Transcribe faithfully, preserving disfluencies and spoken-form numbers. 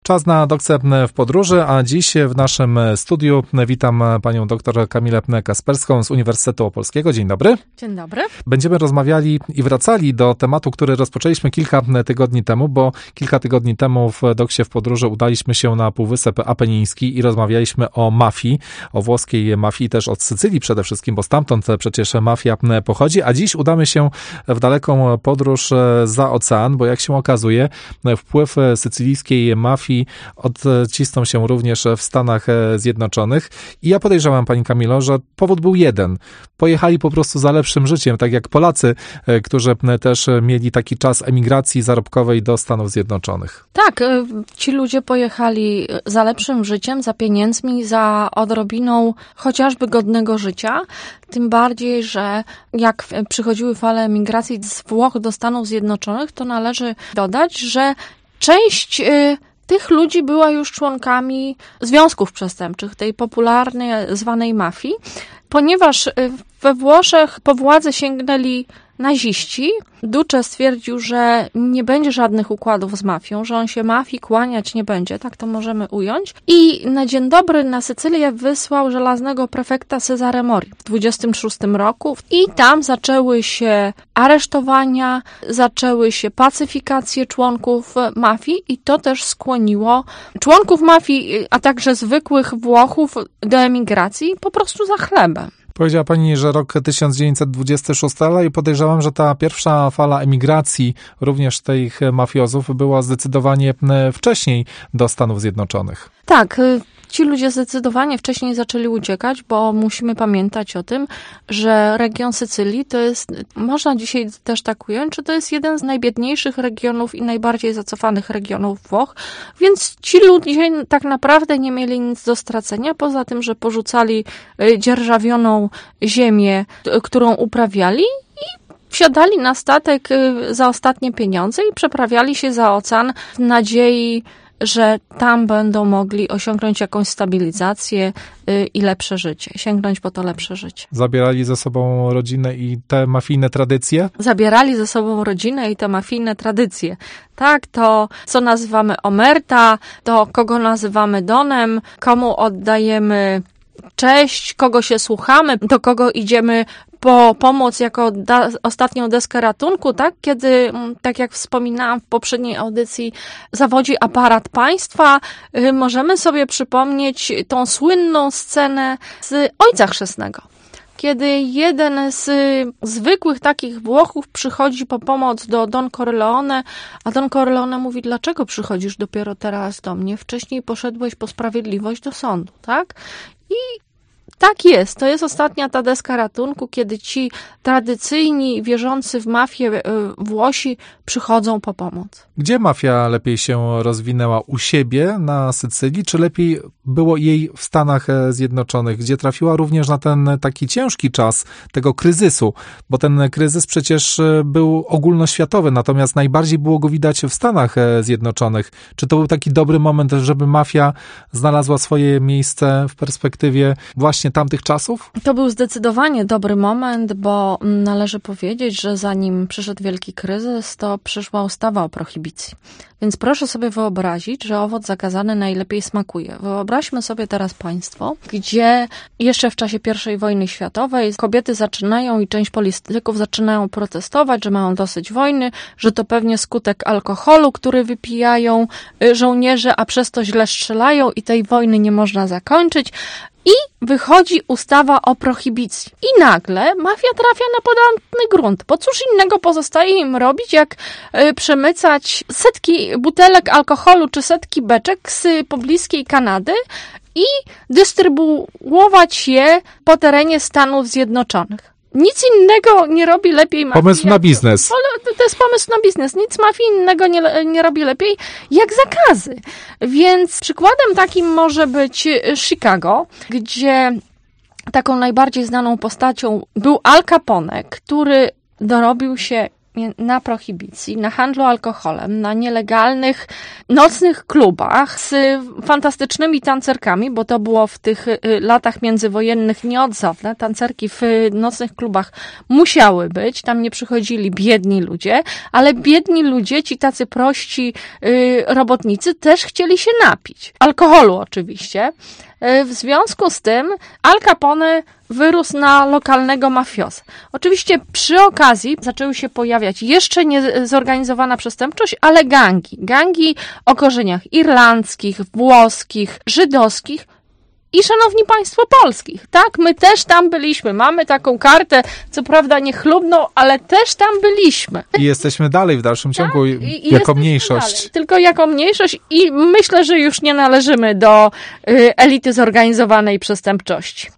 Czas na dokcję w podróży, a dziś w naszym studiu witam panią doktor Kamilę Kasperską z Uniwersytetu Opolskiego. Dzień dobry. Dzień dobry. Będziemy rozmawiali i wracali do tematu, który rozpoczęliśmy kilka tygodni temu, bo kilka tygodni temu w dokcie w podróży udaliśmy się na Półwysep Apeniński i rozmawialiśmy o mafii, o włoskiej mafii, też od Sycylii przede wszystkim, bo stamtąd przecież mafia pochodzi, a dziś udamy się w daleką podróż za ocean, bo jak się okazuje, wpływ sycylijskiej mafii odcisnął się również w Stanach Zjednoczonych. I ja podejrzewam, pani Kamilo, że powód był jeden. Pojechali po prostu za lepszym życiem, tak jak Polacy, którzy też mieli taki czas emigracji zarobkowej do Stanów Zjednoczonych. Tak, ci ludzie pojechali za lepszym życiem, za pieniędzmi, za odrobiną chociażby godnego życia. Tym bardziej, że jak przychodziły fale emigracji z Włoch do Stanów Zjednoczonych, to należy dodać, że część tych ludzi była już członkami związków przestępczych, tej popularnej, zwanej mafii, ponieważ we Włoszech po władzę sięgnęli naziści. Duce stwierdził, że nie będzie żadnych układów z mafią, że on się mafii kłaniać nie będzie, tak to możemy ująć. I na dzień dobry na Sycylię wysłał żelaznego prefekta Cesare Mori w dwudziestym szóstym roku i tam zaczęły się aresztowania, zaczęły się pacyfikacje członków mafii i to też skłoniło członków mafii, a także zwykłych Włochów do emigracji po prostu za chlebem. Powiedziała pani, że rok tysiąc dziewięćset dwudziesty szósty, ale i podejrzewam, że ta pierwsza fala emigracji również tych mafiozów była zdecydowanie wcześniej do Stanów Zjednoczonych. Tak, ci ludzie zdecydowanie wcześniej zaczęli uciekać, bo musimy pamiętać o tym, że region Sycylii to jest, można dzisiaj też tak ująć, że to jest jeden z najbiedniejszych regionów i najbardziej zacofanych regionów Włoch, więc ci ludzie tak naprawdę nie mieli nic do stracenia, poza tym, że porzucali dzierżawioną ziemię, którą uprawiali i wsiadali na statek za ostatnie pieniądze i przeprawiali się za ocean w nadziei, że tam będą mogli osiągnąć jakąś stabilizację i lepsze życie, sięgnąć po to lepsze życie. Zabierali ze sobą rodzinę i te mafijne tradycje? Zabierali ze sobą rodzinę i te mafijne tradycje. Tak, to co nazywamy omerta, to kogo nazywamy donem, komu oddajemy cześć, kogo się słuchamy, do kogo idziemy po pomoc jako da, ostatnią deskę ratunku, tak? Kiedy, tak jak wspominałam w poprzedniej audycji, zawodzi aparat państwa, yy, możemy sobie przypomnieć tą słynną scenę z Ojca Chrzestnego. Kiedy jeden z zwykłych takich Włochów przychodzi po pomoc do Don Corleone, a Don Corleone mówi, dlaczego przychodzisz dopiero teraz do mnie? Wcześniej poszedłeś po sprawiedliwość do sądu, tak? I tak jest, to jest ostatnia ta deska ratunku, kiedy ci tradycyjni, wierzący w mafię Włosi przychodzą po pomoc. Gdzie mafia lepiej się rozwinęła? U siebie na Sycylii, czy lepiej było jej w Stanach Zjednoczonych, gdzie trafiła również na ten taki ciężki czas tego kryzysu, bo ten kryzys przecież był ogólnoświatowy, natomiast najbardziej było go widać w Stanach Zjednoczonych. Czy to był taki dobry moment, żeby mafia znalazła swoje miejsce w perspektywie właśnie tamtych czasów? To był zdecydowanie dobry moment, bo należy powiedzieć, że zanim przyszedł wielki kryzys, to przyszła ustawa o prohibicji. Więc proszę sobie wyobrazić, że owoc zakazany najlepiej smakuje. Wyobraźmy sobie teraz państwo, gdzie jeszcze w czasie pierwszej wojny światowej kobiety zaczynają i część polityków zaczynają protestować, że mają dosyć wojny, że to pewnie skutek alkoholu, który wypijają żołnierze, a przez to źle strzelają i tej wojny nie można zakończyć. I wychodzi ustawa o prohibicji. I nagle mafia trafia na podatny grunt. Bo cóż innego pozostaje im robić, jak y, przemycać setki butelek alkoholu czy setki beczek z pobliskiej Kanady i dystrybuować je po terenie Stanów Zjednoczonych. Nic innego nie robi lepiej mafii. Pomysł na biznes. To, to jest pomysł na biznes. Nic mafii innego nie, nie robi lepiej jak zakazy. Więc przykładem takim może być Chicago, gdzie taką najbardziej znaną postacią był Al Capone, który dorobił się na prohibicji, na handlu alkoholem, na nielegalnych nocnych klubach z fantastycznymi tancerkami, bo to było w tych latach międzywojennych nieodzowne. Tancerki w nocnych klubach musiały być, tam nie przychodzili biedni ludzie, ale biedni ludzie, ci tacy prości y, robotnicy też chcieli się napić. Alkoholu oczywiście. W związku z tym Al Capone wyrósł na lokalnego mafioza. Oczywiście przy okazji zaczęły się pojawiać jeszcze nie zorganizowana przestępczość, ale gangi. Gangi o korzeniach irlandzkich, włoskich, żydowskich i, szanowni państwo, polskich. Tak, my też tam byliśmy. Mamy taką kartę, co prawda niechlubną, ale też tam byliśmy. I jesteśmy dalej w dalszym ciągu tak, i, jako mniejszość. Dalej, tylko jako mniejszość i myślę, że już nie należymy do y, elity zorganizowanej przestępczości.